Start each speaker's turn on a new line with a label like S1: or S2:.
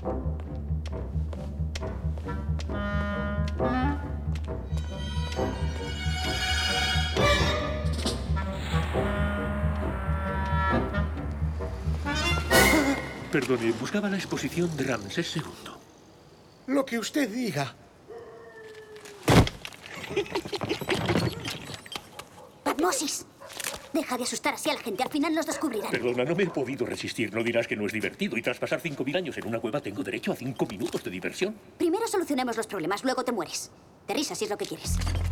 S1: Perdone, buscaba la exposición de Ramsés II.
S2: Lo que usted diga.
S3: ¡Patmosis! Deja de asustar así a la gente. Al final nos descubrirán.
S1: Perdona, no me he podido resistir. No dirás que no es divertido. Y tras pasar 5000 años en una cueva, tengo derecho a 5 minutos de diversión.
S3: Primero solucionemos los problemas, luego te mueres. De risa, si es lo que quieres.